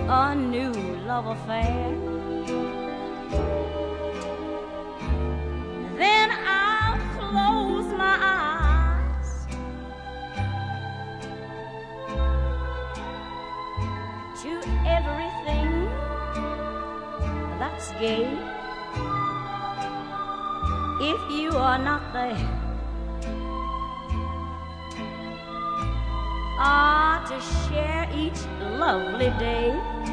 a new love affair, then I'll close my eyes to everything that's gay. If you are not there, to share each lovely day,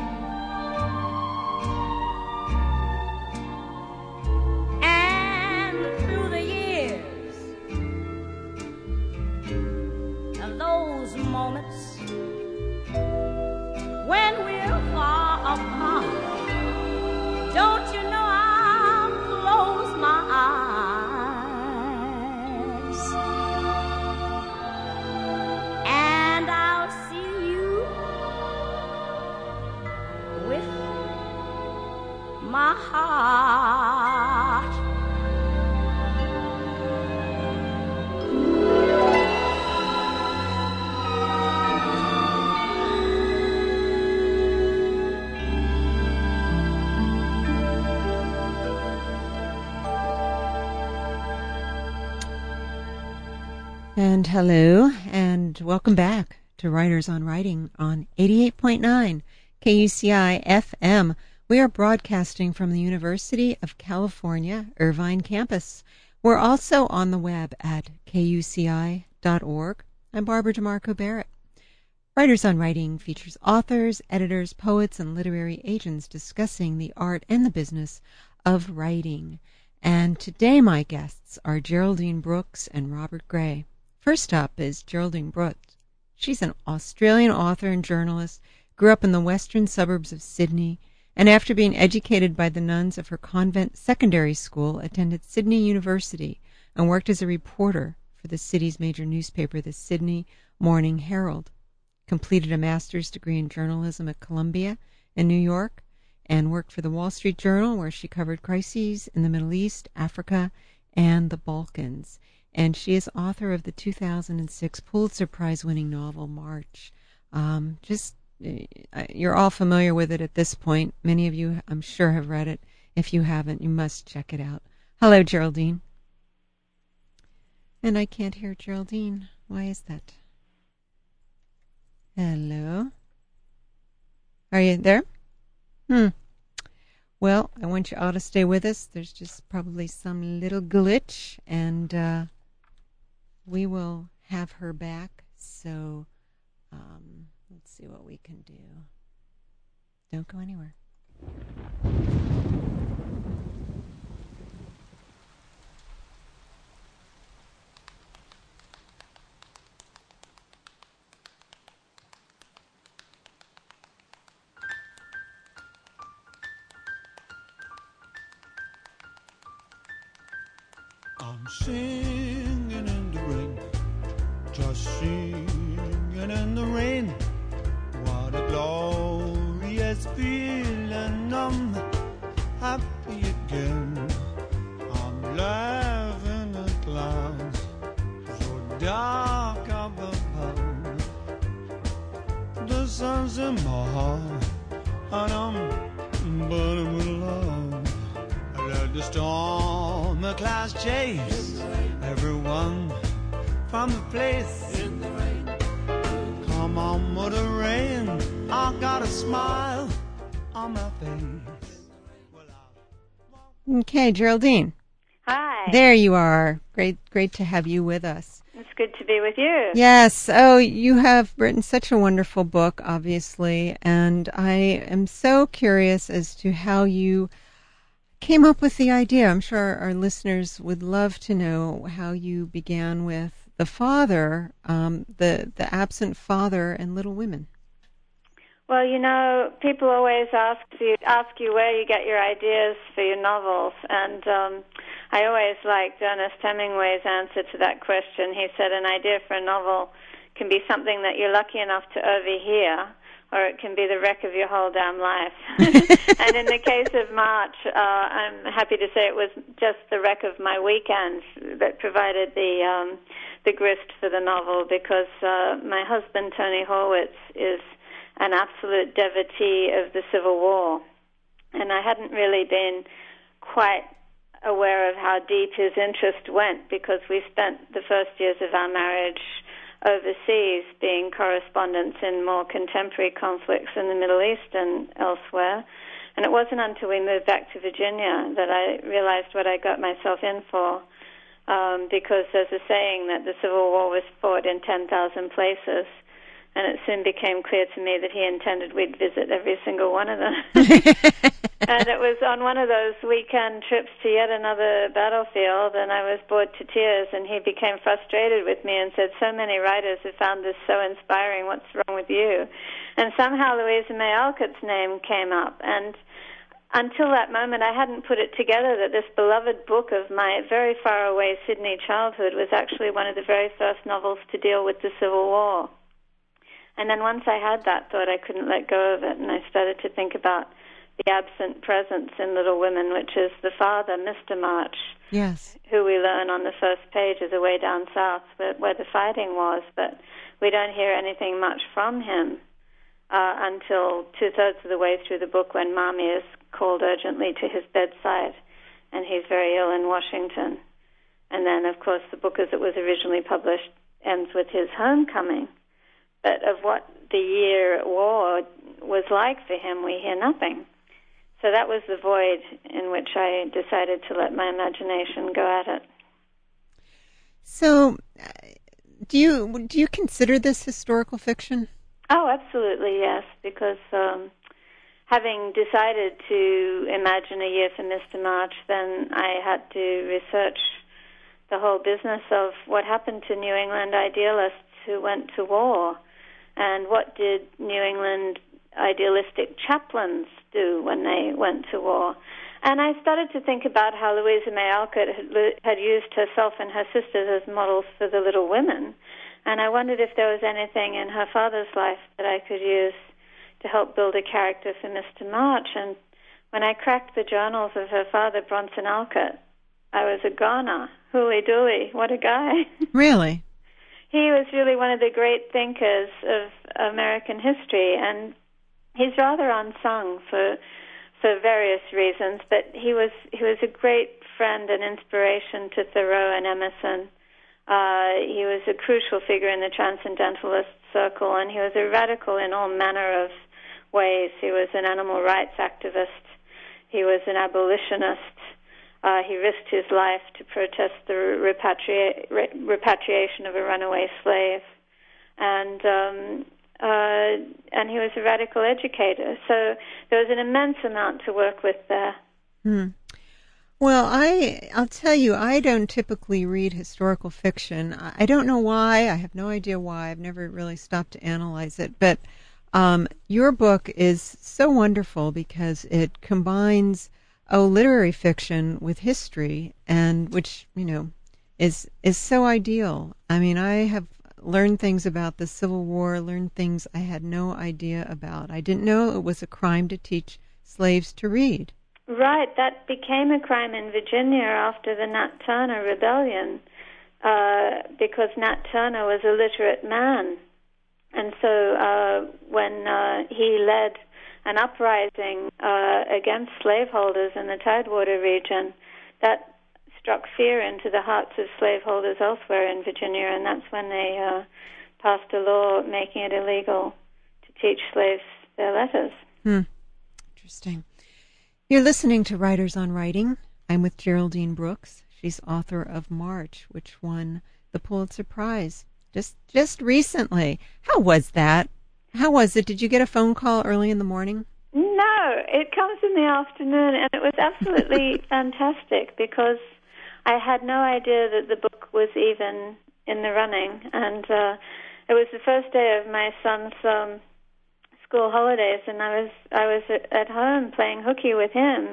and through the years of those moments when we're far apart, don't you know I'll close my eyes and I'll see you with my heart. And hello, and welcome back to Writers on Writing on 88.9 KUCI FM. We are broadcasting from the University of California, Irvine campus. We're also on the web at kuci.org. I'm Barbara DeMarco Barrett. Writers on Writing features authors, editors, poets, and literary agents discussing the art and the business of writing. And today my guests are Geraldine Brooks and Robert Gray. First up is Geraldine Brooks. She's an Australian author and journalist, grew up in the western suburbs of Sydney, and after being educated by the nuns of her convent secondary school, attended Sydney University and worked as a reporter for the city's major newspaper, the Sydney Morning Herald. Completed a master's degree in journalism at Columbia in New York, and worked for the Wall Street Journal, where she covered crises in the Middle East, Africa, and the Balkans. And she is author of the 2006 Pulitzer Prize-winning novel, March. You're all familiar with it at this point. Many of you, I'm sure, have read it. If you haven't, you must check it out. Hello, Geraldine. And I can't hear Geraldine. Why is that? Hello? Are you there? Well, I want you all to stay with us. There's just probably some little glitch, and we will have her back. So let's see what we can do. Don't go anywhere. I'm singing in the rain, just singing in the rain. What a glorious feeling, I'm happy again. I'm laughing at clouds so dark up above. The sun's in my heart and I'm burning with love. I let the storm, the clouds chase everyone from the place. In the rain. Come on, mother rain, I got a smile on my face. Okay, Geraldine. Hi. There you are. Great to have you with us. It's good to be with you. Yes. Oh, you have written such a wonderful book, obviously, and I am so curious as to how you came up with the idea. I'm sure our listeners would love to know how you began with the father, the absent father and Little Women. Well, you know, people always ask you where you get your ideas for your novels, and I always liked Ernest Hemingway's answer to that question. He said an idea for a novel can be something that you're lucky enough to overhear, or it can be the wreck of your whole damn life. And in the case of March, I'm happy to say it was just the wreck of my weekends that provided the grist for the novel, because my husband, Tony Horwitz, is an absolute devotee of the Civil War. And I hadn't really been quite aware of how deep his interest went, because we spent the first years of our marriage overseas being correspondents in more contemporary conflicts in the Middle East and elsewhere. And it wasn't until we moved back to Virginia that I realized what I got myself in for, because there's a saying that the Civil War was fought in 10,000 places, and it soon became clear to me that he intended we'd visit every single one of them. And it was on one of those weekend trips to yet another battlefield, and I was bored to tears, and he became frustrated with me and said, "So many writers have found this so inspiring, what's wrong with you?" And somehow Louisa May Alcott's name came up, and until that moment I hadn't put it together that this beloved book of my very far away Sydney childhood was actually one of the very first novels to deal with the Civil War. And then once I had that thought, I couldn't let go of it, and I started to think about the absent presence in Little Women, which is the father, Mr. March, yes, who we learn on the first page is away down south where the fighting was, but we don't hear anything much from him until two-thirds of the way through the book, when Mommy is called urgently to his bedside, and he's very ill in Washington. And then, of course, the book as it was originally published ends with his homecoming. But of what the year war was like for him, we hear nothing. So that was the void in which I decided to let my imagination go at it. So, do you consider this historical fiction? Oh, absolutely, yes, because having decided to imagine a year for Mr. March, then I had to research the whole business of what happened to New England idealists who went to war, and what did New England idealistic chaplains do when they went to war. And I started to think about how Louisa May Alcott had used herself and her sisters as models for the Little Women, and I wondered if there was anything in her father's life that I could use to help build a character for Mr. March. And when I cracked the journals of her father, Bronson Alcott, I was a goner. Hooly dooly, what a guy. Really? He was really one of the great thinkers of American history, and he's rather unsung for various reasons, but he was a great friend and inspiration to Thoreau and Emerson. He was a crucial figure in the Transcendentalist circle, and he was a radical in all manner of ways. He was an animal rights activist. He was an abolitionist. He risked his life to protest the repatriation of a runaway slave, and he was a radical educator. So there was an immense amount to work with there. Well, I'll tell you, I don't typically read historical fiction. I don't know why. I have no idea why. I've never really stopped to analyze it. But your book is so wonderful because it combines literary fiction with history, and which, is so ideal. I mean, I have learned things about the Civil War, learned things I had no idea about. I didn't know it was a crime to teach slaves to read. Right, that became a crime in Virginia after the Nat Turner Rebellion, because Nat Turner was a literate man. And so when he led an uprising against slaveholders in the Tidewater region, that struck fear into the hearts of slaveholders elsewhere in Virginia, and that's when they passed a law making it illegal to teach slaves their letters. Interesting. You're listening to Writers on Writing. I'm with Geraldine Brooks. She's author of March, which won the Pulitzer Prize just recently. How was that? How was it? Did you get a phone call early in the morning? No, it comes in the afternoon, and it was absolutely fantastic because I had no idea that the book was even in the running, and it was the first day of my son's school holidays, and I was at home playing hooky with him,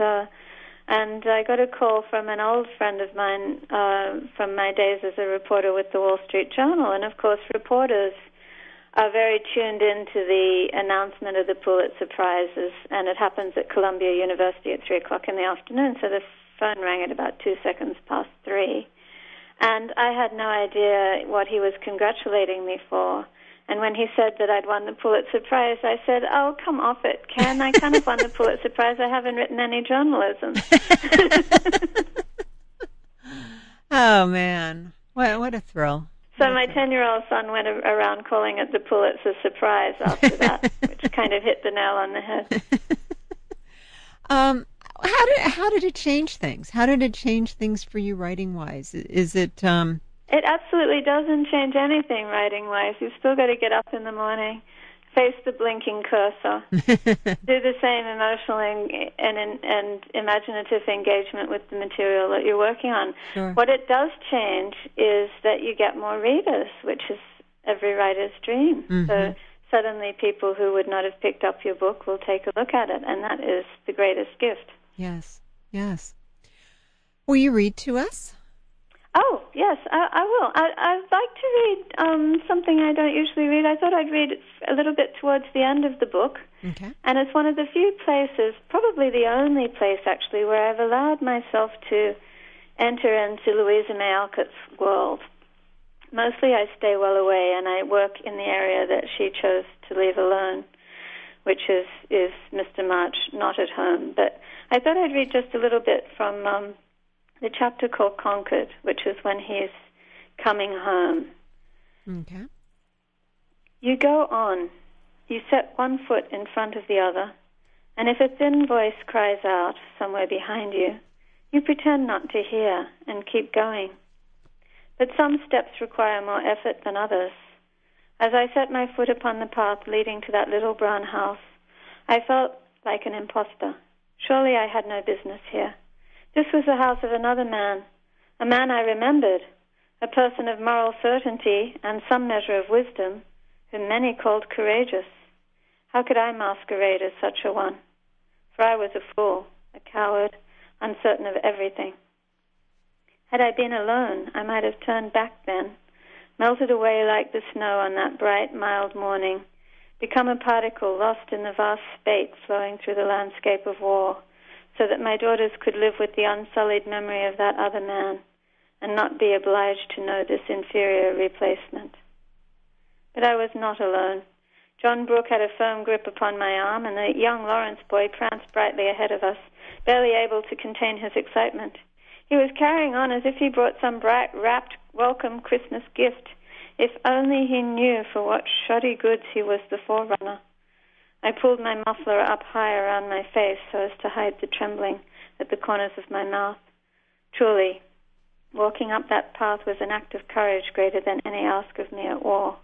and I got a call from an old friend of mine from my days as a reporter with the Wall Street Journal, and of course reporters are very tuned into the announcement of the Pulitzer Prizes, and it happens at Columbia University at 3 o'clock in the afternoon, so the phone rang at about 2 seconds past 3, and I had no idea what he was congratulating me for. And when he said that I'd won the Pulitzer Prize, I said, "Oh, come off it, Ken. I kind of won the Pulitzer Prize. I haven't written any journalism." Oh, man. What a thrill. So my 10-year-old son went around calling it the Pulitzer Surprise after that, which kind of hit the nail on the head. How did it change things? How did it change things for you writing-wise? Is it... It absolutely doesn't change anything writing-wise. You've still got to get up in the morning, face the blinking cursor, do the same emotional and imaginative engagement with the material that you're working on. Sure. What it does change is that you get more readers, which is every writer's dream. Mm-hmm. So suddenly people who would not have picked up your book will take a look at it, and that is the greatest gift. Yes, yes. Will you read to us? Oh, yes, I will. I'd like to read something I don't usually read. I thought I'd read a little bit towards the end of the book. Okay. And it's one of the few places, probably the only place actually, where I've allowed myself to enter into Louisa May Alcott's world. Mostly I stay well away, and I work in the area that she chose to leave alone, which is Mr. March not at home. But I thought I'd read just a little bit from the chapter called Concord, which is when he's coming home. Okay. You go on. You set one foot in front of the other, and if a thin voice cries out somewhere behind you, you pretend not to hear and keep going. But some steps require more effort than others. As I set my foot upon the path leading to that little brown house, I felt like an imposter. Surely I had no business here. This was the house of another man, a man I remembered, a person of moral certainty and some measure of wisdom, whom many called courageous. How could I masquerade as such a one? For I was a fool, a coward, uncertain of everything. Had I been alone, I might have turned back then, melted away like the snow on that bright, mild morning, become a particle lost in the vast spate flowing through the landscape of war, so that my daughters could live with the unsullied memory of that other man and not be obliged to know this inferior replacement. But I was not alone. John Brooke had a firm grip upon my arm, and the young Lawrence boy pranced brightly ahead of us, barely able to contain his excitement. He was carrying on as if he brought some bright, wrapped, welcome Christmas gift. If only he knew for what shoddy goods he was the forerunner. I pulled my muffler up high around my face so as to hide the trembling at the corners of my mouth. Truly, walking up that path was an act of courage greater than any ask of me at war.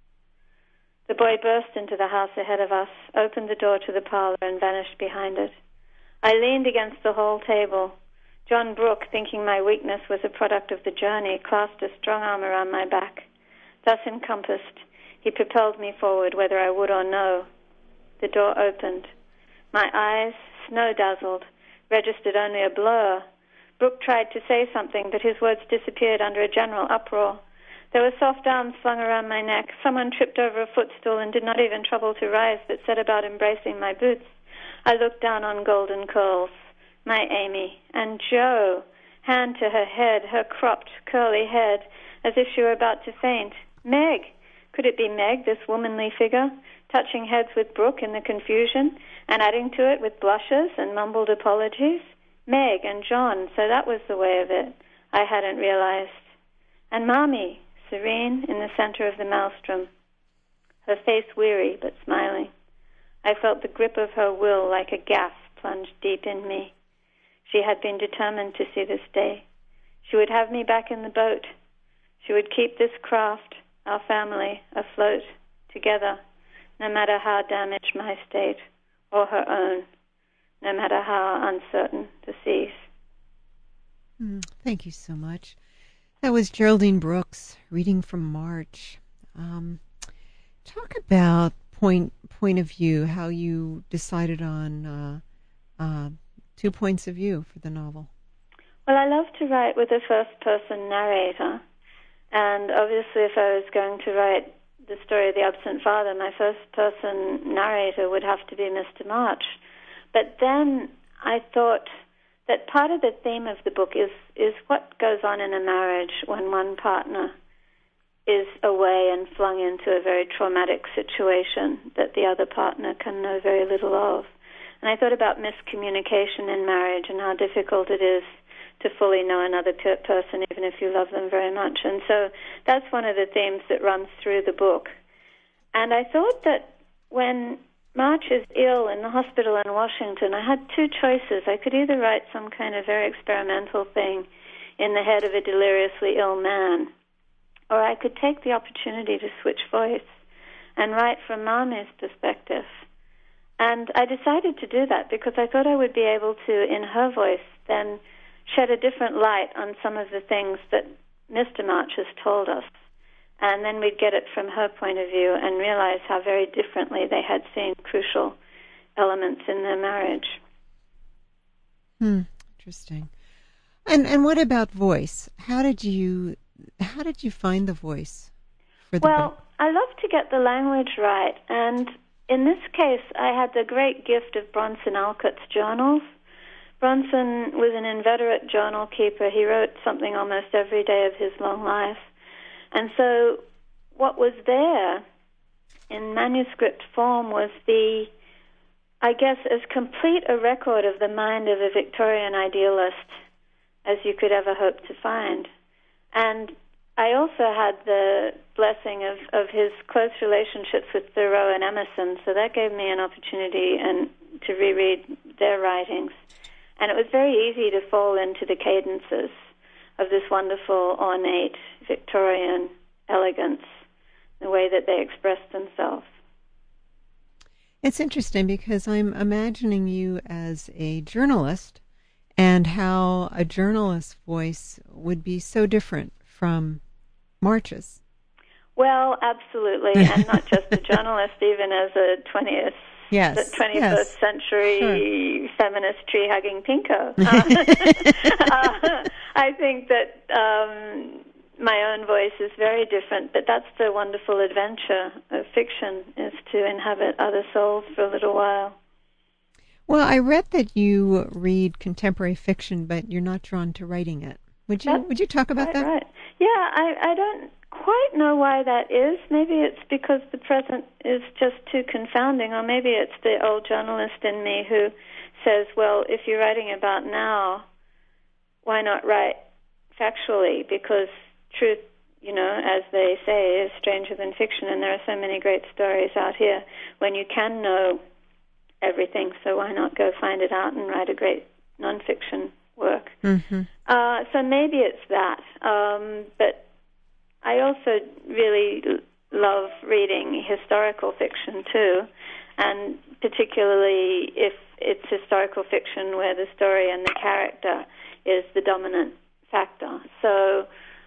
The boy burst into the house ahead of us, opened the door to the parlor, and vanished behind it. I leaned against the hall table. John Brooke, thinking my weakness was a product of the journey, clasped a strong arm around my back. Thus encompassed, he propelled me forward, whether I would or no. The door opened. My eyes, snow-dazzled, registered only a blur. Brooke tried to say something, but his words disappeared under a general uproar. There were soft arms flung around my neck. Someone tripped over a footstool and did not even trouble to rise, but set about embracing my boots. I looked down on golden curls. My Amy. And Jo, hand to her head, her cropped, curly head, as if she were about to faint. Meg. Could it be Meg, this womanly figure, touching heads with Brooke in the confusion, and adding to it with blushes and mumbled apologies? Meg and John, so that was the way of it. I hadn't realized. And Mommy, serene in the center of the maelstrom, her face weary but smiling. I felt the grip of her will like a gas plunged deep in me. She had been determined to see this day. She would have me back in the boat. She would keep this craft, our family, afloat, together, no matter how damaged my state, or her own, no matter how uncertain the seas. Thank you so much. That was Geraldine Brooks reading from March. Talk about point of view, how you decided on 2 points of view for the novel. Well, I love to write with a first-person narrator, and obviously if I was going to write the story of the absent father, my first-person narrator would have to be Mr. March. But then I thought that part of the theme of the book is what goes on in a marriage when one partner is away and flung into a very traumatic situation that the other partner can know very little of. And I thought about miscommunication in marriage and how difficult it is to fully know another person, even if you love them very much. And so that's one of the themes that runs through the book. And I thought that when March is ill in the hospital in Washington, I had two choices. I could either write some kind of very experimental thing in the head of a deliriously ill man, or I could take the opportunity to switch voice and write from Mami's perspective. And I decided to do that because I thought I would be able to, in her voice, then shed a different light on some of the things that Mr. March has told us. And then we'd get it from her point of view and realize how very differently they had seen crucial elements in their marriage. Interesting. And what about voice? How did you find the voice for the book? I love to get the language right, and in this case, I had the great gift of Bronson Alcott's journals. Bronson was an inveterate journal keeper. He wrote something almost every day of his long life. And so what was there in manuscript form was as complete a record of the mind of a Victorian idealist as you could ever hope to find. And I also had the blessing of his close relationships with Thoreau and Emerson, so that gave me an opportunity to reread their writings. And it was very easy to fall into the cadences of this wonderful, ornate, Victorian elegance, the way that they expressed themselves. It's interesting because I'm imagining you as a journalist and how a journalist's voice would be so different from March's. Well, absolutely, and not just a journalist, even as a 21st century feminist tree-hugging pinko. I think that my own voice is very different, but that's the wonderful adventure of fiction, is to inhabit other souls for a little while. Well, I read that you read contemporary fiction, but you're not drawn to writing it. Would you talk about that? Right. Yeah, I don't quite know why that is. Maybe it's because the present is just too confounding, or maybe it's the old journalist in me who says, well, if you're writing about now, why not write factually? Because truth, as they say, is stranger than fiction, and there are so many great stories out here when you can know everything, so why not go find it out and write a great nonfiction work? Mm-hmm. So maybe it's that. But I also really love reading historical fiction too, and particularly if it's historical fiction where the story and the character is the dominant factor. So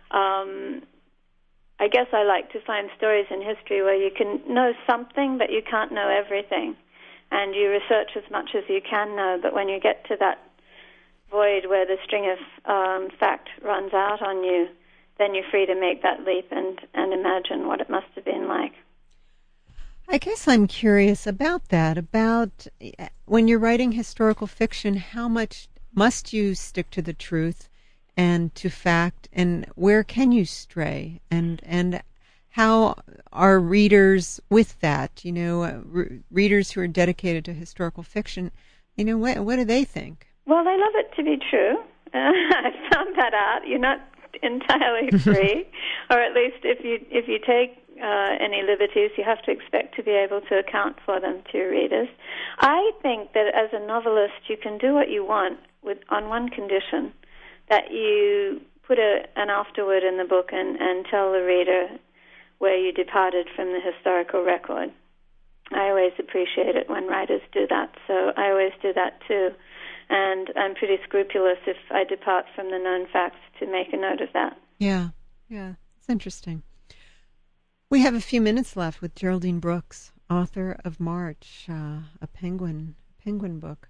I guess I like to find stories in history where you can know something, but you can't know everything. And you research as much as you can know, but when you get to that void where the string of fact runs out on you, then you're free to make that leap and imagine what it must have been like. I guess I'm curious about that, about when you're writing historical fiction, how much must you stick to the truth and to fact, and where can you stray, and how are readers with that? Readers who are dedicated to historical fiction, what do they think? Well, they love it to be true. I found that out. You're not entirely free, or at least if you take any liberties, you have to expect to be able to account for them to your readers. I think that as a novelist, you can do what you want on one condition, that you put an afterword in the book and tell the reader where you departed from the historical record. I always appreciate it when writers do that, so I always do that too. And I'm pretty scrupulous if I depart from the known facts to make a note of that. Yeah, it's interesting. We have a few minutes left with Geraldine Brooks, author of March, a Penguin book.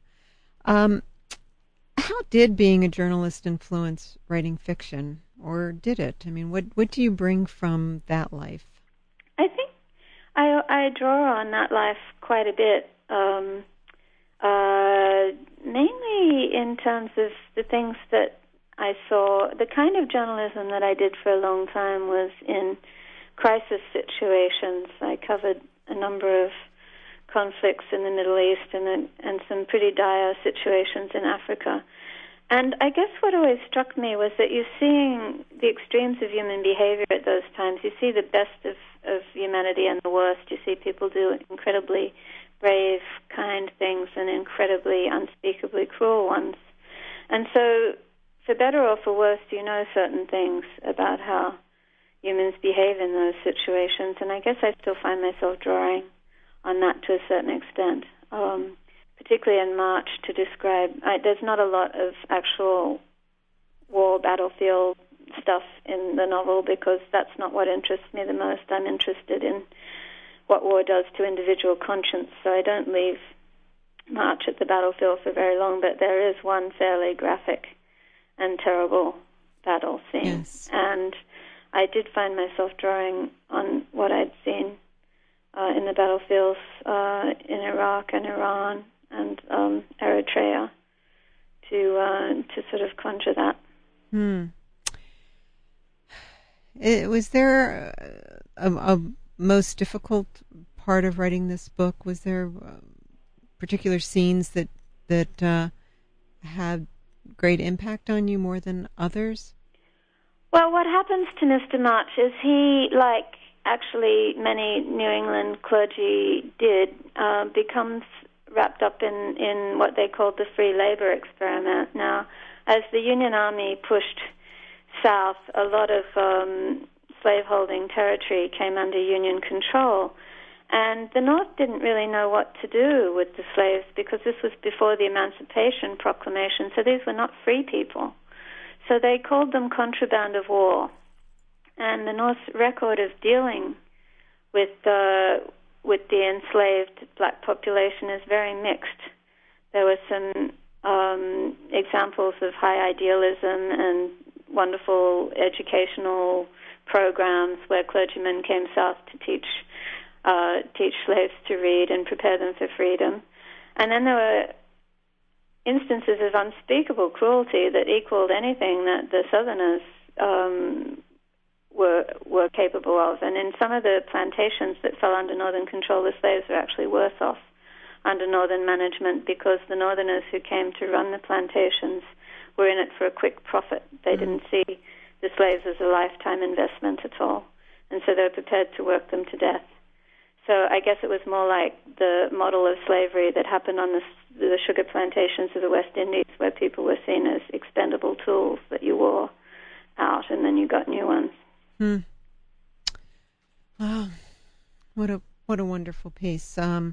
How did being a journalist influence writing fiction, or did it? I mean, what do you bring from that life? I think I draw on that life quite a bit, mainly in terms of the things that I saw. The kind of journalism that I did for a long time was in crisis situations. I covered a number of conflicts in the Middle East and some pretty dire situations in Africa. And I guess what always struck me was that you're seeing the extremes of human behavior at those times. You see the best of humanity and the worst. You see people do incredibly brave, kind things and incredibly, unspeakably cruel ones. And so, for better or for worse, you know certain things about how humans behave in those situations. And I guess I still find myself drawing on that to a certain extent. Particularly in March, to describe, there's not a lot of actual war battlefield stuff in the novel because that's not what interests me the most. I'm interested in what war does to individual conscience, so I don't leave March at the battlefield for very long, but there is one fairly graphic and terrible battle scene. Yes. And I did find myself drawing on what I'd seen in the battlefields in Iraq and Iran and Eritrea to sort of conjure that. Was there a most difficult part of writing this book? Was there particular scenes that had great impact on you more than others? Well, what happens to Mr. March is he, like actually many New England clergy did, becomes wrapped up in what they called the free labor experiment. Now, as the Union Army pushed south, a lot of slaveholding territory came under Union control, and the North didn't really know what to do with the slaves because this was before the Emancipation Proclamation, so these were not free people. So they called them contraband of war. And the North's record of dealing with the enslaved black population is very mixed. There were some examples of high idealism and wonderful educational programs where clergymen came south to teach slaves to read and prepare them for freedom. And then there were instances of unspeakable cruelty that equaled anything that the Southerners were capable of. And in some of the plantations that fell under Northern control, the slaves were actually worse off under Northern management because the Northerners who came to run the plantations were in it for a quick profit. They didn't see the slaves as a lifetime investment at all. And so they were prepared to work them to death. So I guess it was more like the model of slavery that happened on the sugar plantations of the West Indies, where people were seen as expendable tools that you wore out and then you got new ones. Oh, what a wonderful piece. I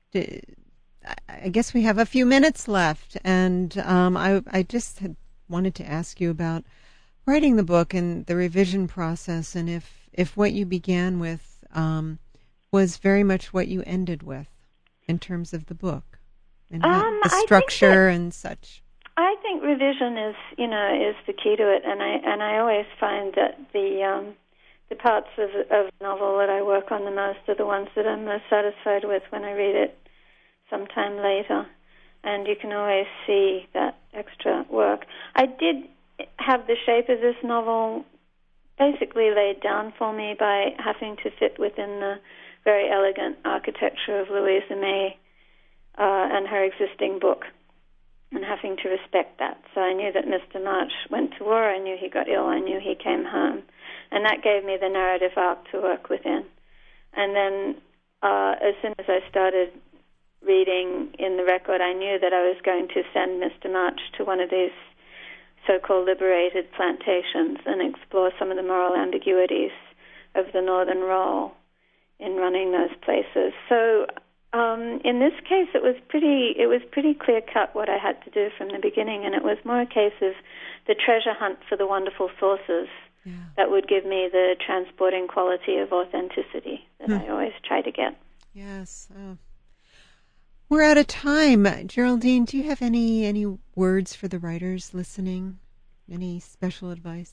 guess we have a few minutes left, and I just had wanted to ask you about writing the book and the revision process, and if what you began with was very much what you ended with in terms of the book and the structure and such. I think revision is the key to it, and I always find that the parts of a novel that I work on the most are the ones that I'm most satisfied with when I read it sometime later, and you can always see that extra work. I did have the shape of this novel basically laid down for me by having to fit within the very elegant architecture of Louisa May and her existing book, and having to respect that. So I knew that Mr. March went to war, I knew he got ill, I knew he came home, and that gave me the narrative arc to work within. And then as soon as I started reading in the record, I knew that I was going to send Mr. March to one of these so-called liberated plantations and explore some of the moral ambiguities of the Northern role in running those places. So in this case, it was pretty clear-cut what I had to do from the beginning, and it was more a case of the treasure hunt for the wonderful sources that would give me the transporting quality of authenticity that I always try to get. Yes. We're out of time. Geraldine, do you have any words for the writers listening? Any special advice?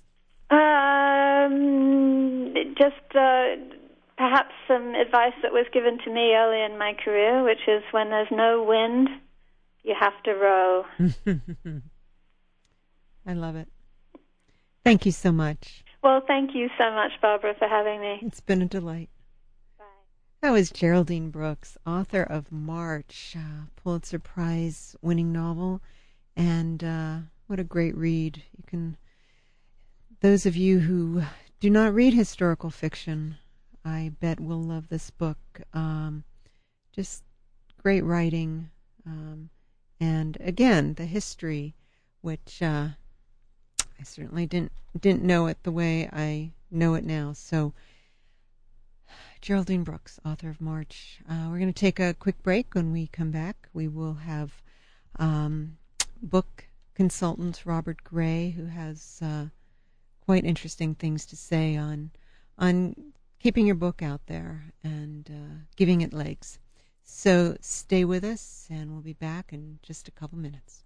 Perhaps some advice that was given to me early in my career, which is when there's no wind, you have to row. I love it. Thank you so much. Well, thank you so much, Barbara, for having me. It's been a delight. Bye. That was Geraldine Brooks, author of March, Pulitzer Prize winning novel, and what a great read. Those of you who do not read historical fiction, I bet will love this book. Just great writing, and again, the history, which I certainly didn't know it the way I know it now. So, Geraldine Brooks, author of March. We're going to take a quick break. When we come back, we will have book consultant Robert Gray, who has quite interesting things to say on keeping your book out there and giving it legs. So stay with us, and we'll be back in just a couple minutes.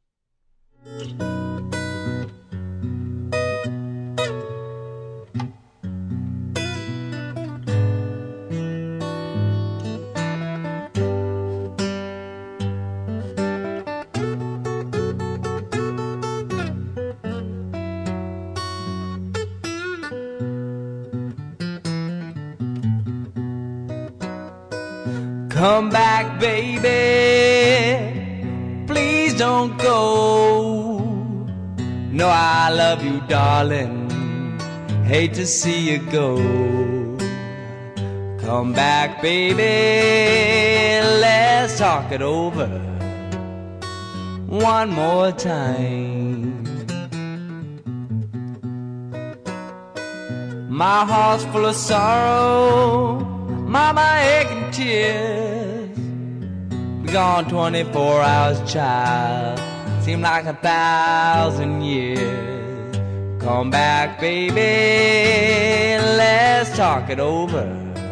Come back, baby, please don't go. No, I love you, darling, hate to see you go. Come back, baby, let's talk it over one more time. My heart's full of sorrow, mama aching tears. Be gone 24 hours, child, seem like 1,000 years. Come back, baby, let's talk it over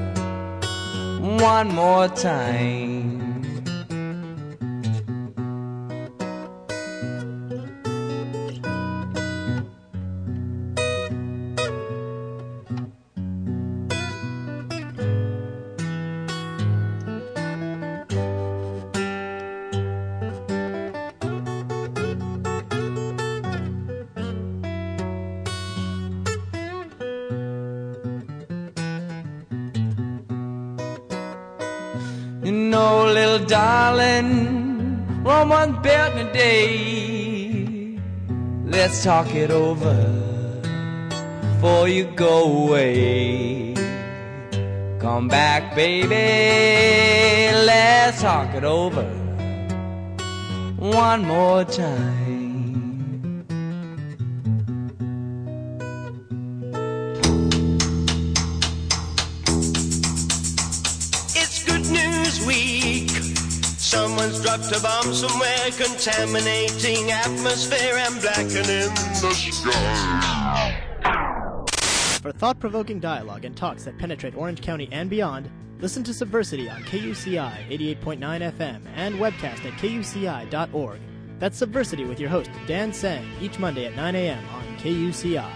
one more time. You know, little darling, Rome wasn't built in a day. Let's talk it over before you go away. Come back, baby, let's talk it over one more time. Someone's dropped a bomb somewhere, contaminating atmosphere and blackening the sky. For thought-provoking dialogue and talks that penetrate Orange County and beyond, listen to Subversity on KUCI 88.9 FM and webcast at kuci.org. That's Subversity with your host, Dan Sang, each Monday at 9 a.m. on KUCI.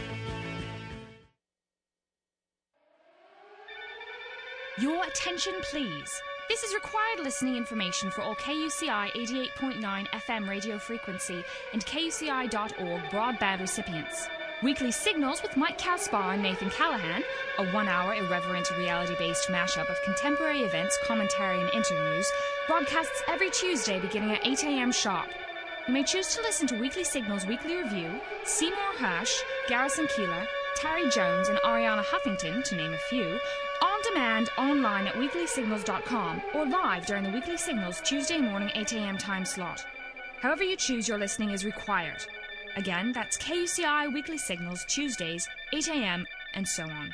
Your attention, please. This is required listening information for all KUCI 88.9 FM radio frequency and KUCI.org broadband recipients. Weekly Signals with Mike Caspar and Nathan Callahan, a 1-hour irreverent reality-based mashup of contemporary events, commentary, and interviews, broadcasts every Tuesday beginning at 8 a.m. sharp. You may choose to listen to Weekly Signals Weekly Review, Seymour Hersh, Garrison Keillor, Terry Jones, and Ariana Huffington, to name a few, on demand online at weeklysignals.com or live during the Weekly Signals Tuesday morning 8 a.m. time slot. However you choose, your listening is required. Again, that's KUCI Weekly Signals Tuesdays, 8 a.m., and so on.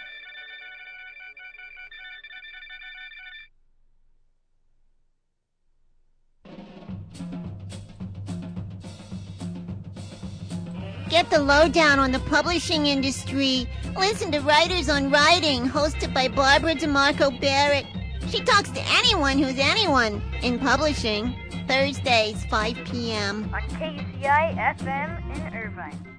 Get the lowdown on the publishing industry. Listen to Writers on Writing, hosted by Barbara DeMarco Barrett. She talks to anyone who's anyone in publishing. Thursdays, 5 p.m. on KUCI FM in Irvine.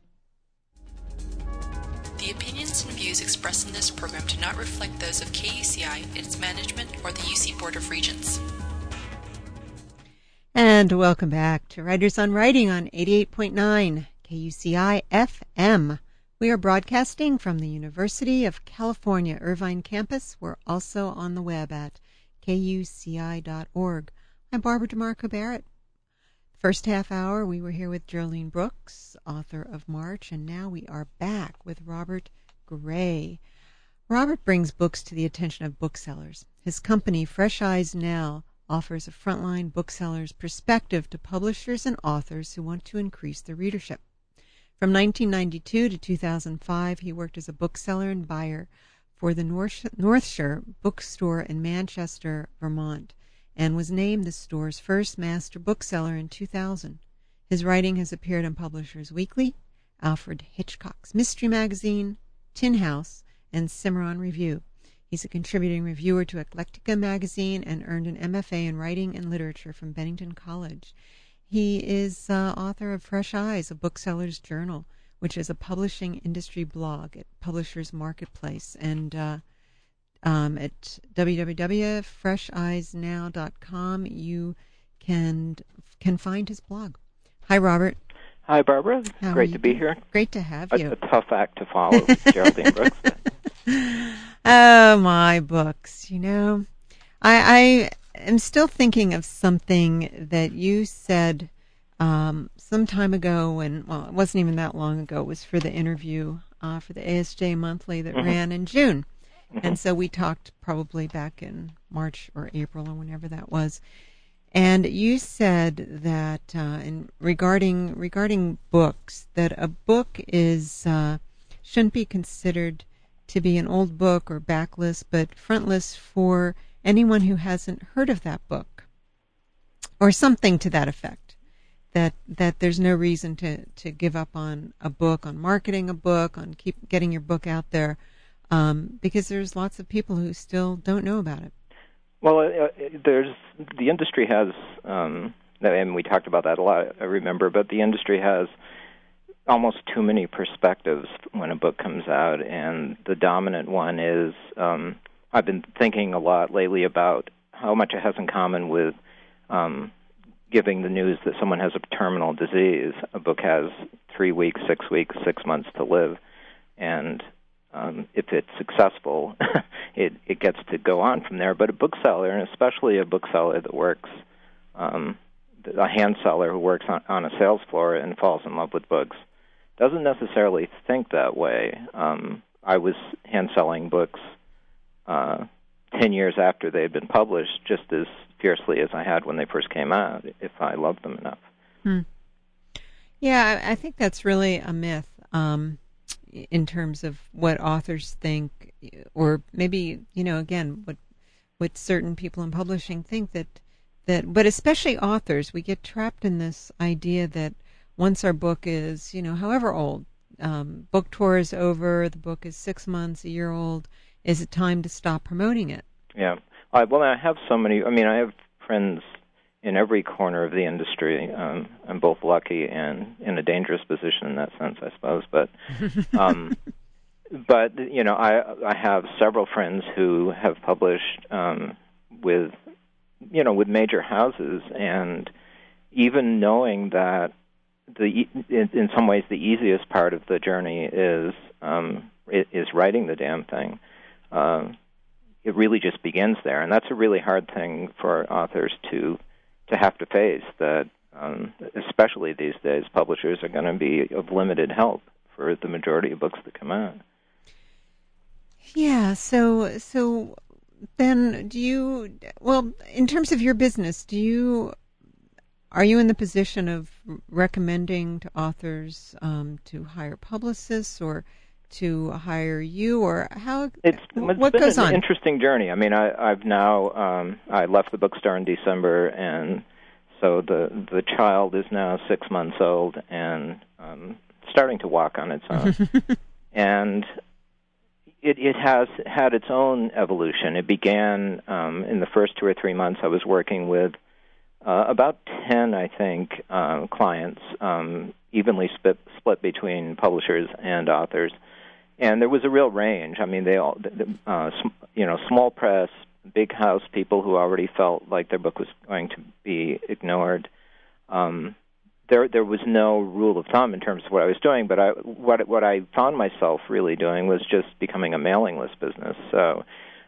The opinions and views expressed in this program do not reflect those of KUCI, its management, or the UC Board of Regents. And welcome back to Writers on Writing on 88.9 KUCI FM We are broadcasting from the University of California, Irvine campus. We're also on the web at kuci.org. I'm Barbara DeMarco Barrett. First half hour, we were here with Jolene Brooks, author of March, and now we are back with Robert Gray. Robert brings books to the attention of booksellers. His company, Fresh Eyes Now, offers a frontline bookseller's perspective to publishers and authors who want to increase their readership. From 1992 to 2005, he worked as a bookseller and buyer for the North Shore Bookstore in Manchester, Vermont, and was named the store's first master bookseller in 2000. His writing has appeared in Publishers Weekly, Alfred Hitchcock's Mystery Magazine, Tin House, and Cimarron Review. He's a contributing reviewer to Eclectica magazine and earned an MFA in Writing and Literature from Bennington College. He is author of Fresh Eyes, a bookseller's journal, which is a publishing industry blog at Publishers Marketplace, and at www.fresheyesnow.com you can find his blog. Hi, Robert. Hi, Barbara. Great to be here. Great to have you. A tough act to follow with Geraldine Brooks. Oh, my books. You know, I am still thinking of something that you said some time ago, and well, it wasn't even that long ago. It was for the interview for the ASJ Monthly that ran in June. And so we talked probably back in March or April or whenever that was. And you said that regarding books, that a book is shouldn't be considered to be an old book or backlist, but frontlist for anyone who hasn't heard of that book, or something to that effect. That there's no reason to give up on a book, on marketing a book, on keep getting your book out there, because there's lots of people who still don't know about it. Well, the industry has, and we talked about that a lot, I remember, but the industry has almost too many perspectives when a book comes out, and the dominant one is, I've been thinking a lot lately about how much it has in common with giving the news that someone has a terminal disease. A book has 3 weeks, 6 weeks, 6 months to live, and if it's successful, it gets to go on from there. But a bookseller, and especially a bookseller that works, a hand seller who works on a sales floor and falls in love with books, doesn't necessarily think that way. I was hand selling books 10 years after they had been published, just as fiercely as I had when they first came out, if I loved them enough. Yeah, I think that's really a myth. In terms of what authors think, or maybe, again, what certain people in publishing think that, but especially authors, we get trapped in this idea that once our book is, however old, book tour is over, the book is 6 months, a year old, is it time to stop promoting it? Yeah. Well, I have so many, I have friends in every corner of the industry. I'm both lucky and in a dangerous position in that sense, I suppose. But, I have several friends who have published with major houses, and even knowing that in some ways the easiest part of the journey is writing the damn thing. It really just begins there, and that's a really hard thing for authors to have to face, that especially these days, publishers are going to be of limited help for the majority of books that come out. Yeah, so then in terms of your business, are you in the position of recommending to authors to hire publicists or to hire you, or what goes on? It's been an interesting journey. I've now I left the bookstore in December, and so the child is now 6 months old and starting to walk on its own, and it has had its own evolution. It began in the first 2 or 3 months. I was working with about 10, I think, clients, evenly split between publishers and authors. And there was a real range. They all, small press, big house people who already felt like their book was going to be ignored. Then there was no rule of thumb in terms of what I was doing, but what I found myself really doing was just becoming a mailing list business. So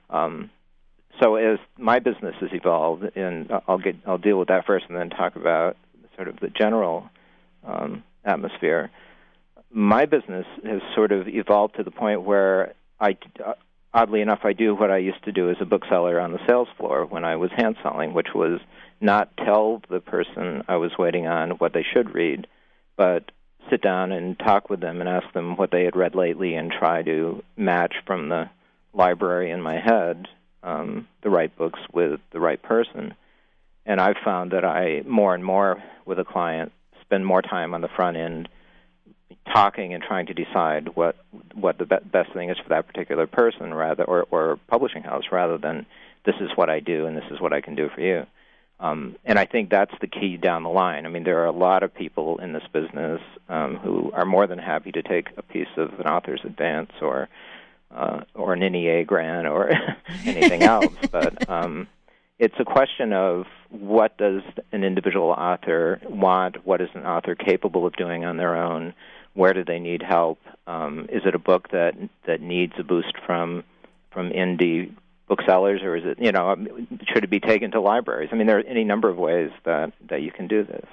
as my business has evolved, and I'll deal with that first, and then talk about sort of the general atmosphere. My business has sort of evolved to the point where oddly enough, I do what I used to do as a bookseller on the sales floor when I was hand selling, which was not tell the person I was waiting on what they should read, but sit down and talk with them and ask them what they had read lately and try to match from the library in my head the right books with the right person. And I've found that I, more and more with a client, spend more time on the front end talking and trying to decide what the best thing is for that particular person, or publishing house, rather than this is what I do and this is what I can do for you. And I think that's the key down the line. I mean, there are a lot of people in this business who are more than happy to take a piece of an author's advance or an NEA grant or anything else, but it's a question of what does an individual author want, what is an author capable of doing on their own, where do they need help, is it a book that needs a boost from indie booksellers, or is it, should it be taken to libraries? I mean, there are any number of ways that you can do this.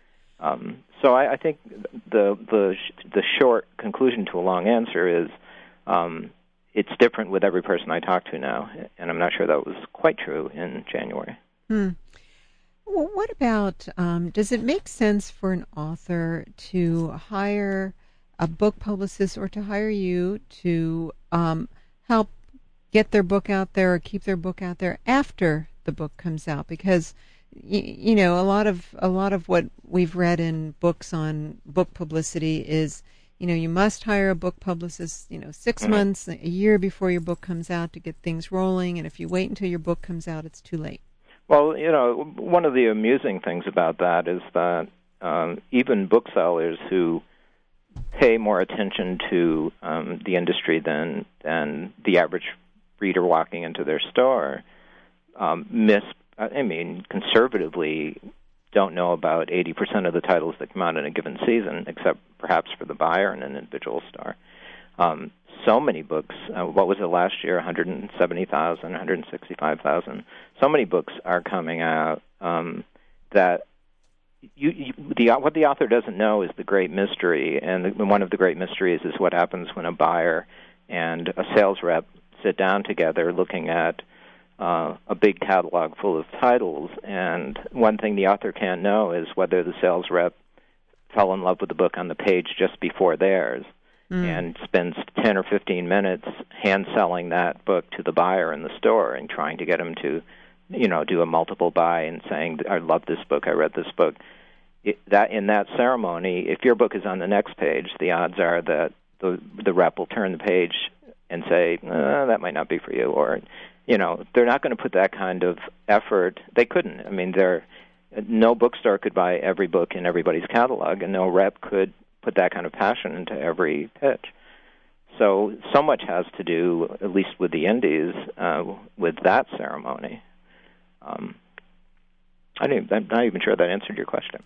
So I think the short conclusion to a long answer is it's different with every person I talk to now, and I'm not sure that was quite true in January. Well, what about, does it make sense for an author to hire a book publicist or to hire you to help get their book out there or keep their book out there after the book comes out? Because a lot of what we've read in books on book publicity is, you must hire a book publicist, 6 months, a year before your book comes out to get things rolling, and if you wait until your book comes out, it's too late. Well, one of the amusing things about that is that even booksellers who pay more attention to the industry than the average reader walking into their store conservatively don't know about 80% of the titles that come out in a given season, except perhaps for the buyer in an individual store. So many books, what was it last year, 170,000, 165,000. So many books are coming out that what the author doesn't know is the great mystery, and one of the great mysteries is what happens when a buyer and a sales rep sit down together looking at a big catalog full of titles, and one thing the author can't know is whether the sales rep fell in love with the book on the page just before theirs and spends 10 or 15 minutes hand-selling that book to the buyer in the store and trying to get him to, do a multiple buy and saying, I love this book, I read this book. In that ceremony, if your book is on the next page, the odds are that the rep will turn the page and say, that might not be for you, or, they're not going to put that kind of effort. They couldn't. I mean, no bookstore could buy every book in everybody's catalog, and no rep could put that kind of passion into every pitch. So much has to do, at least with the indies, with that ceremony. I'm not even sure that answered your question.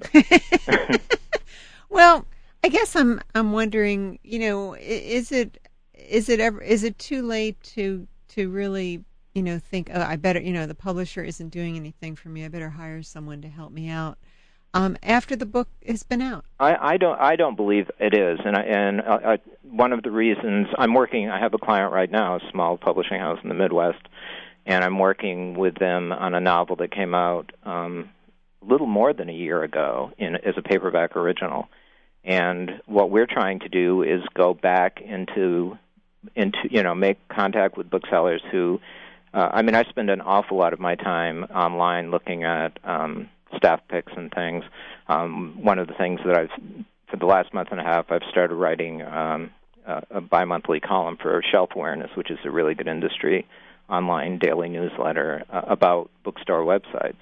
Well, I guess I'm wondering, is it too late to really, think, I better, the publisher isn't doing anything for me, I better hire someone to help me out after the book has been out? I don't believe it is, and one of the reasons I have a client right now, a small publishing house in the Midwest, and I'm working with them on a novel that came out a little more than a year ago as a paperback original. And what we're trying to do is go back into make contact with booksellers who, I spend an awful lot of my time online looking at staff picks and things. One of the things that for the last month and a half, I've started writing a bi-monthly column for Shelf Awareness, which is a really good industry online daily newsletter about bookstore websites.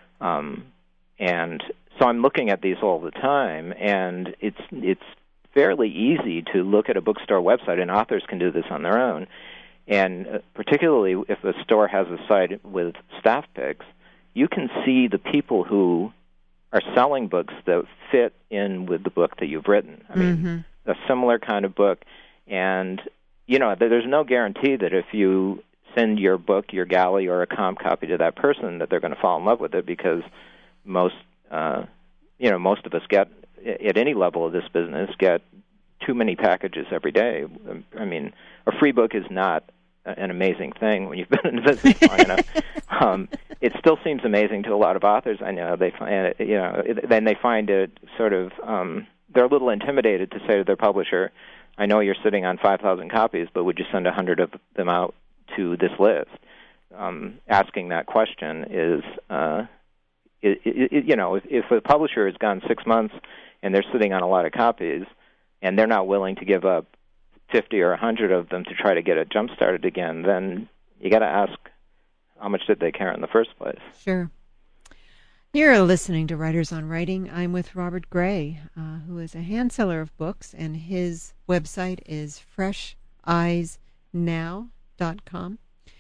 And so I'm looking at these all the time, and it's fairly easy to look at a bookstore website, and authors can do this on their own. And particularly if a store has a site with staff picks, you can see the people who are selling books that fit in with the book that you've written. I mean, a similar kind of book. And, there's no guarantee that if you send your book, your galley, or a comp copy to that person that they're going to fall in love with it, because most of us get, at any level of this business, get too many packages every day. I mean, a free book is not an amazing thing when you've been in business long enough. It still seems amazing to a lot of authors. I know they find it, then they find it sort of, they're a little intimidated to say to their publisher, I know you're sitting on 5,000 copies, but would you send 100 of them out to this list? Asking that question is, if a publisher has gone 6 months and they're sitting on a lot of copies and they're not willing to give up 50 or 100 of them to try to get it jump-started again, then you got to ask, how much did they care in the first place? Sure. You're listening to Writers on Writing. I'm with Robert Gray, who is a hand seller of books, and his website is fresheyesnow.com.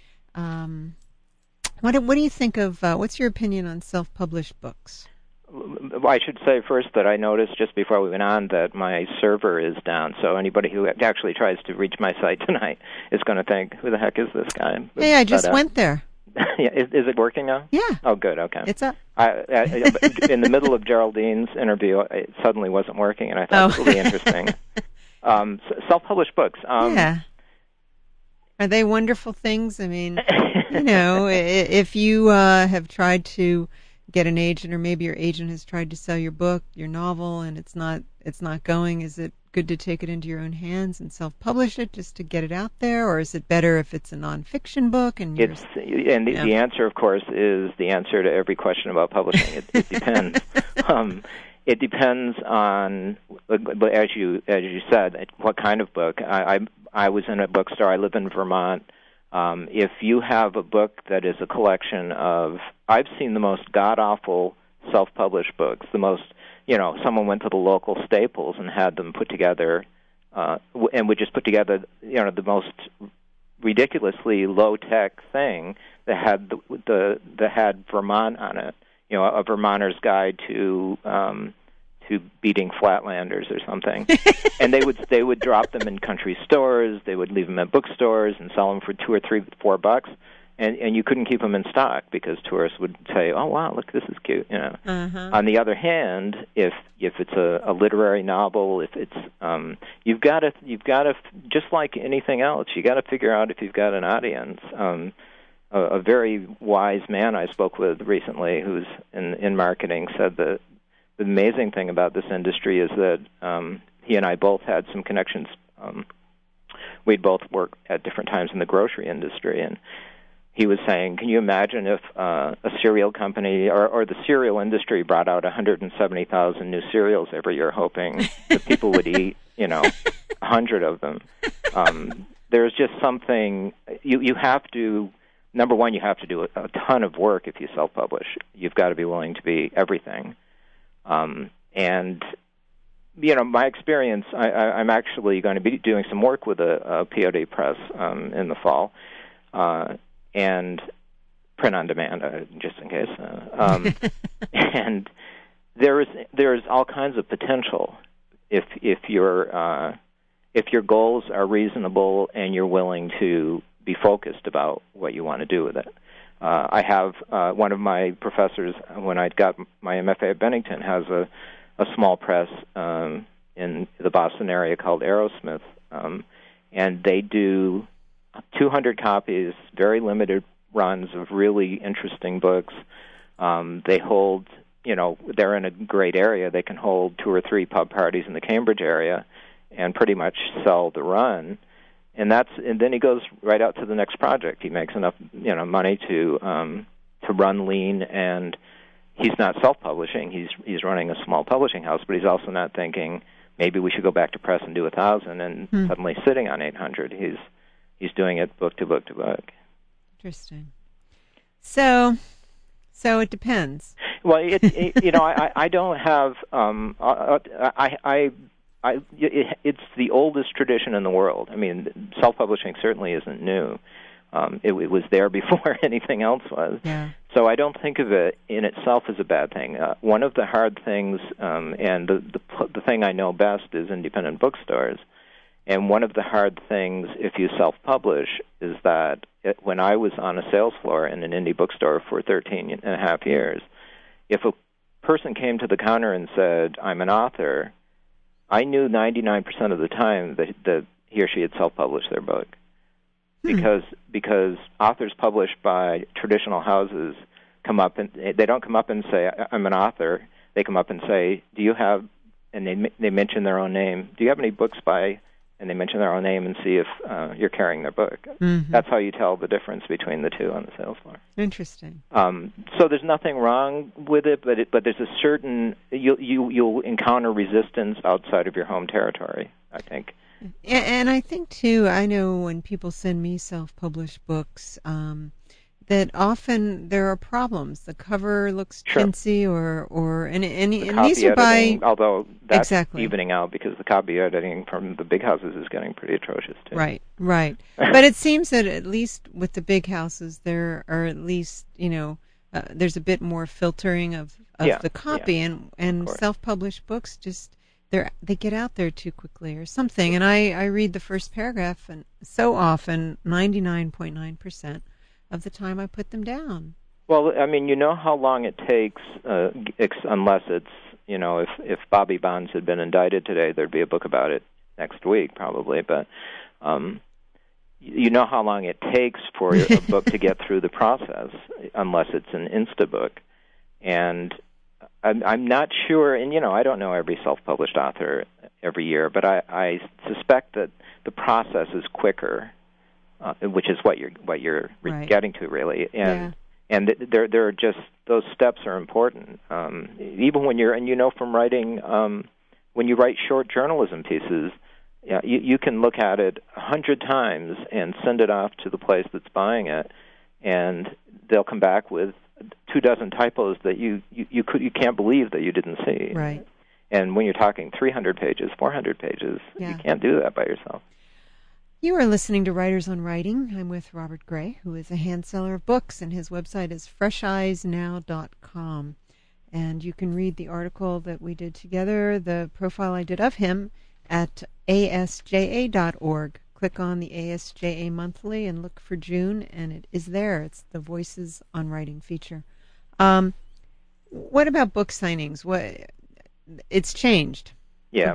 What do you think of, what's your opinion on self-published books? I should say first that I noticed just before we went on that my server is down, so anybody who actually tries to reach my site tonight is going to think, who the heck is this guy? Hey, I just went there. Is it working now? Yeah. Oh, good, okay. It's up. In the middle of Geraldine's interview, it suddenly wasn't working, and I thought it was really interesting. Self-published books. Yeah. Are they wonderful things? I mean, if you have tried to get an agent, or maybe your agent has tried to sell your book, your novel, and it's not going, is it good to take it into your own hands and self-publish it just to get it out there, or is it better if it's a nonfiction book? The answer, of course, is the answer to every question about publishing. It depends. It depends on, as you said, what kind of book. I was in a bookstore. I live in Vermont. If you have a book that is a collection of, I've seen the most god-awful self-published books, the most, someone went to the local Staples and had them put together, and would just put together, the most ridiculously low-tech thing that had Vermont on it, a Vermonter's Guide to beating Flatlanders or something. And they would drop them in country stores, they would leave them at bookstores and sell them for $2 or $3, $4, and you couldn't keep them in stock because tourists would say, "Oh wow, look, this is cute." On the other hand, if it's a literary novel, if it's you've got to just like anything else, you got to figure out if you've got an audience. A very wise man I spoke with recently, who's in marketing, said that the amazing thing about this industry is that he and I both had some connections. We'd both worked at different times in the grocery industry, and he was saying, can you imagine if a cereal company or the cereal industry brought out 170,000 new cereals every year, hoping that people would eat, 100 of them. There's just something, you have to, number one, you have to do a ton of work if you self-publish. You've got to be willing to be everything. And, my experience, I'm actually going to be doing some work with a POD press in the fall, and print on demand, just in case. And there's all kinds of potential if your goals are reasonable and you're willing to be focused about what you want to do with it. I have one of my professors, when I got my MFA at Bennington, has a small press in the Boston area called Aerosmith, and they do 200 copies, very limited runs of really interesting books. They hold, they're in a great area. They can hold 2 or 3 pub parties in the Cambridge area and pretty much sell the run. And then he goes right out to the next project. He makes enough, money to run lean, and he's not self-publishing. He's running a small publishing house, but he's also not thinking maybe we should go back to press and do 1,000 and suddenly sitting on 800. He's doing it book to book to book. Interesting. So it depends. Well, I don't have it's the oldest tradition in the world. I mean, self-publishing certainly isn't new. It was there before anything else was. Yeah. So I don't think of it in itself as a bad thing. One of the hard things, and the thing I know best, is independent bookstores. And one of the hard things, if you self-publish, is that when I was on a sales floor in an indie bookstore for 13 and a half years, if a person came to the counter and said, "I'm an author," I knew 99% of the time that he or she had self-published their book. Because authors published by traditional houses they don't come up and say, "I'm an author." They come up and say, "Do you have," and they mention their own name, "Do you have any books by," and they mention their own name and see if you're carrying their book. Mm-hmm. That's how you tell the difference between the two on the sales floor. Interesting. So there's nothing wrong with it, but there's a certain you'll encounter resistance outside of your home territory, I think. And I think too, I know when people send me self-published books, that often there are problems. The cover looks chintzy, and these are editing, although that's exactly evening out because the copy editing from the big houses is getting pretty atrocious too. Right. But it seems that at least with the big houses, there are at least there's a bit more filtering of the copy, and self-published books just they get out there too quickly or something. And I read the first paragraph, and so often 99.9% of the time I put them down. Well, I mean, you know how long it takes, unless it's, if Bobby Bonds had been indicted today, there'd be a book about it next week probably, but you know how long it takes for a book to get through the process, unless it's an Instabook. And I'm not sure, and I don't know every self-published author every year, but I suspect that the process is quicker. Which is what you're getting to, really, and there are just those steps are important. Even when you're, from writing, when you write short journalism pieces, you can look at it 100 times and send it off to the place that's buying it, and they'll come back with 24 typos that you can't believe that you didn't see. Right. And when you're talking 300 pages, 400 pages, you can't do that by yourself. You are listening to Writers on Writing. I'm with Robert Gray, who is a hand seller of books, and his website is fresheyesnow.com. And you can read the article that we did together, the profile I did of him, at asja.org. Click on the ASJA Monthly and look for June, and it is there. It's the Voices on Writing feature. What about book signings? It's changed. Yeah.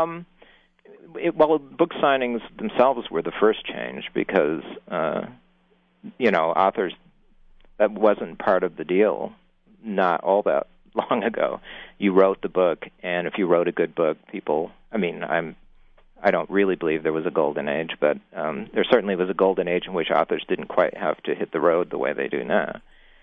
Book signings themselves were the first change because, authors, that wasn't part of the deal not all that long ago. You wrote the book, and if you wrote a good book, I don't really believe there was a golden age, but there certainly was a golden age in which authors didn't quite have to hit the road the way they do now.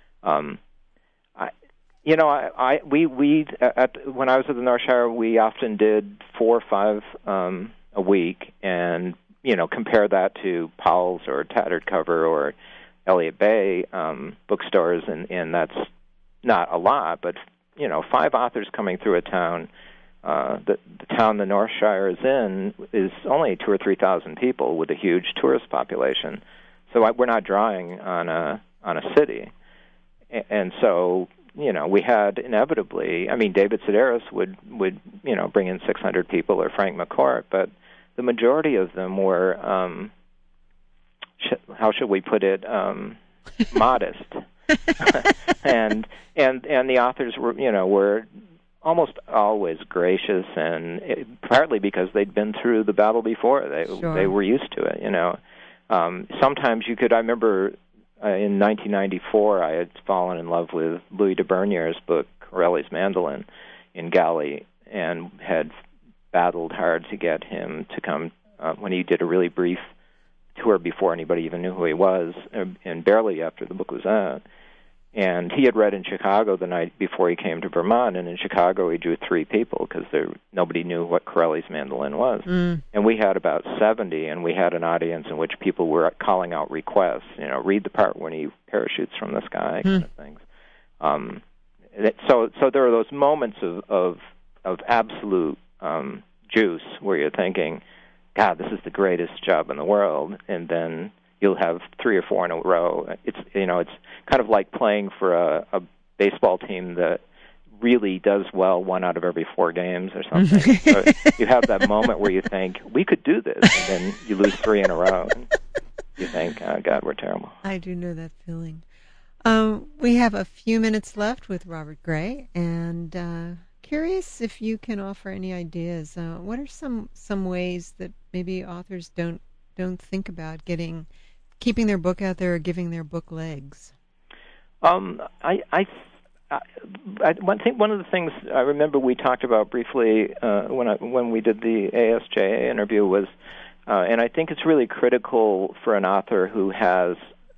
When I was at the North Shire, we often did 4 or 5 a week, and compare that to Powell's or Tattered Cover or Elliott Bay bookstores, and that's not a lot, but 5 authors coming through a town. The town the North Shire is in is only 2,000 or 3,000 people with a huge tourist population, so we're not drawing on a city, and so. We had inevitably, David Sedaris would bring in 600 people, or Frank McCourt, but the majority of them were, how should we put it, modest. and the authors were almost always gracious, and partly because they'd been through the battle before. They were used to it, Sometimes I remember in 1994, I had fallen in love with Louis de Bernier's book, Corelli's Mandolin, in Galley, and had battled hard to get him to come when he did a really brief tour before anybody even knew who he was, and barely after the book was out. And he had read in Chicago the night before he came to Vermont, and in Chicago he drew 3 people because nobody knew what Corelli's Mandolin was. Mm. And we had about 70, and we had an audience in which people were calling out requests, read the part when he parachutes from the sky, kind of things. So there are those moments of absolute juice where you're thinking, God, this is the greatest job in the world, and then you'll have 3 or 4 in a row. It's kind of like playing for a baseball team that really does well 1 out of every 4 games or something. So you have that moment where you think, we could do this, and then you lose 3 in a row. And you think, oh, God, we're terrible. I do know that feeling. We have a few minutes left with Robert Gray, and curious if you can offer any ideas. What are some ways that maybe authors don't think about keeping their book out there or giving their book legs? One of the things I remember we talked about briefly when we did the ASJA interview was, and I think it's really critical for an author who has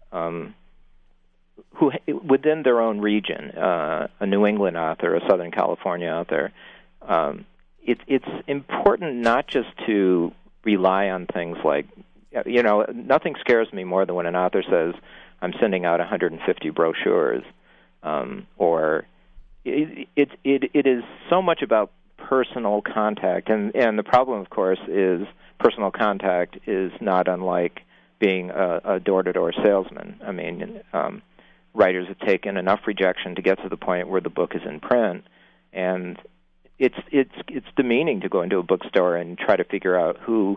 who within their own region, a New England author, a Southern California author, it's important not just to rely on things like, nothing scares me more than when an author says, I'm sending out 150 brochures. Or it is so much about personal contact, and the problem, of course, is personal contact is not unlike being a door-to-door salesman. I mean, writers have taken enough rejection to get to the point where the book is in print, and it's demeaning to go into a bookstore and try to figure out who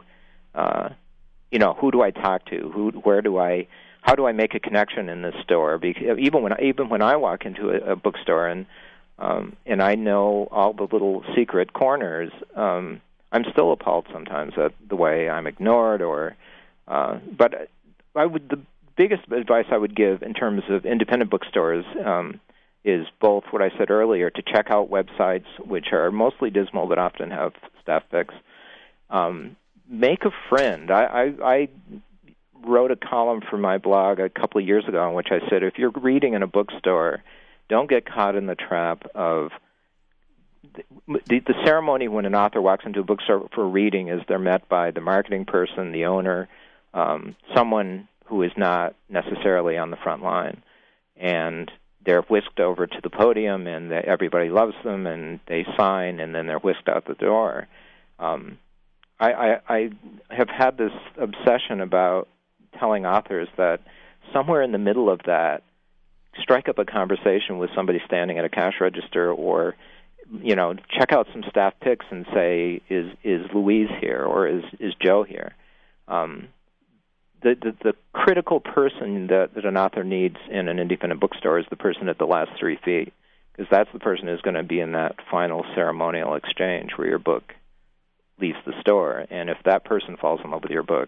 do I talk to, how do I make a connection in this store? Because even when I walk into a bookstore and I know all the little secret corners, I'm still appalled sometimes at the way I'm ignored. But the biggest advice I would give in terms of independent bookstores is both what I said earlier, to check out websites which are mostly dismal but often have staff picks. Make a friend. I wrote a column for my blog a couple of years ago in which I said, if you're reading in a bookstore, don't get caught in the trap of the ceremony when an author walks into a bookstore for reading is they're met by the marketing person, the owner, someone who is not necessarily on the front line. And they're whisked over to the podium, and everybody loves them, and they sign, and then they're whisked out the door. I have had this obsession about telling authors that somewhere in the middle of that, strike up a conversation with somebody standing at a cash register, or check out some staff picks and say, is Louise here, or is Joe here? The critical person that an author needs in an independent bookstore is the person at the last 3 feet, because that's the person who's going to be in that final ceremonial exchange where your book leaves the store. And if that person falls in love with your book,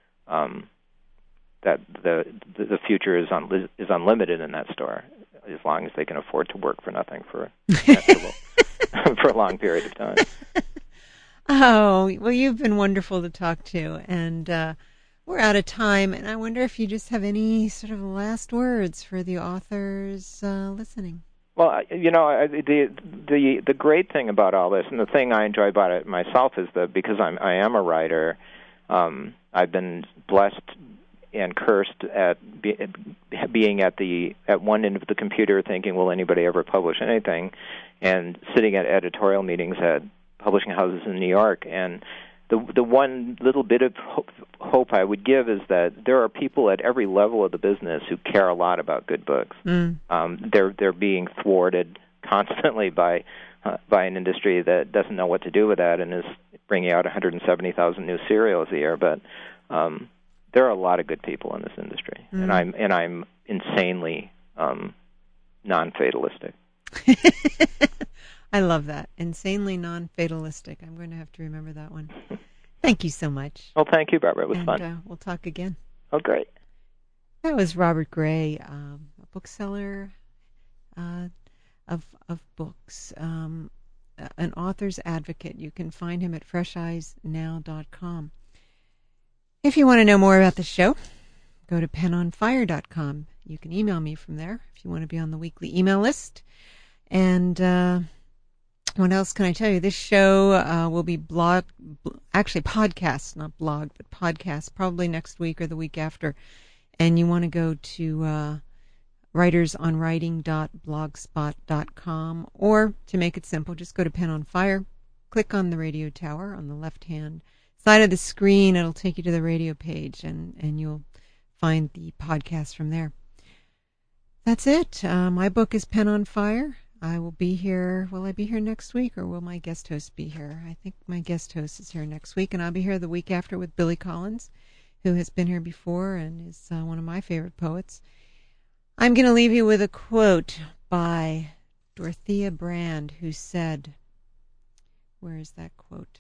that the future is unlimited in that store, as long as they can afford to work for nothing for for a long period of time. Oh, well, you've been wonderful to talk to, and we're out of time. And I wonder if you just have any sort of last words for the authors listening. Well, the great thing about all this, and the thing I enjoy about it myself, is that because I am a writer, I've been blessed and cursed at being at one end of the computer thinking, will anybody ever publish anything, and sitting at editorial meetings at publishing houses in New York. And the one little bit of hope I would give is that there are people at every level of the business who care a lot about good books. They're being thwarted constantly by an industry that doesn't know what to do with that and is bringing out 170,000 new serials a year. But there are a lot of good people in this industry, and I'm insanely non-fatalistic. I love that. Insanely non-fatalistic. I'm going to have to remember that one. Thank you so much. Well, thank you, Barbara. It was fun. We'll talk again. Oh, great. That was Robert Gray, a bookseller of books, an author's advocate. You can find him at fresheyesnow.com. If you want to know more about the show, go to penonfire.com. You can email me from there if you want to be on the weekly email list. And what else can I tell you? This show will be podcast, not blog, but podcast, probably next week or the week after. And you want to go to writersonwriting.blogspot.com, or to make it simple, just go to Pen on Fire, click on the radio tower on the left-hand side of the screen. It'll take you to the radio page, and you'll find the podcast from there. That's it. My book is Pen on Fire. I will be here. Will I be here next week, or will my guest host be here? I think my guest host is here next week, and I'll be here the week after with Billy Collins, who has been here before and is one of my favorite poets. I'm going to leave you with a quote by Dorothea Brand, who said, where is that quote?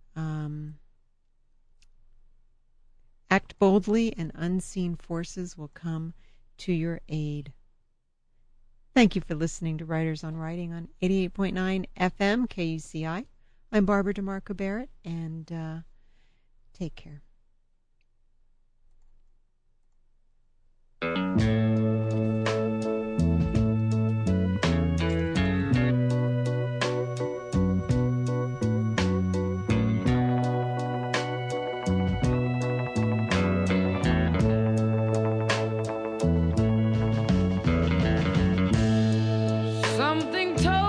Act boldly and unseen forces will come to your aid. Thank you for listening to Writers on Writing on 88.9 FM KUCI. I'm Barbara DeMarco Barrett, and take care. Something told